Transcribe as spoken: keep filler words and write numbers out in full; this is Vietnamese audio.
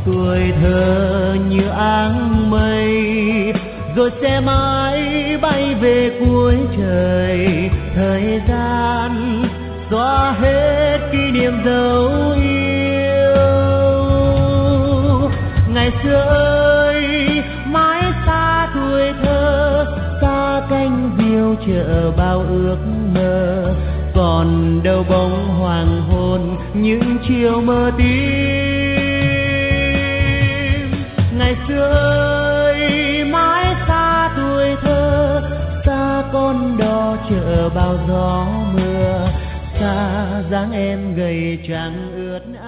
tuổi thơ như áng mây, rồi sẽ mãi bay về cuối trời. Thời gian xóa hết kỷ niệm dấu yêu. Ngày xưa ơi mãi xa tuổi thơ, xa cánh diều chờ bao ước mơ. Còn đâu bóng hoàng hôn những chiều mơ tím. Ngày xưa ơi mãi xa tuổi thơ, xa con đò chờ bao gió mưa. Xa dáng em gầy trắng ướt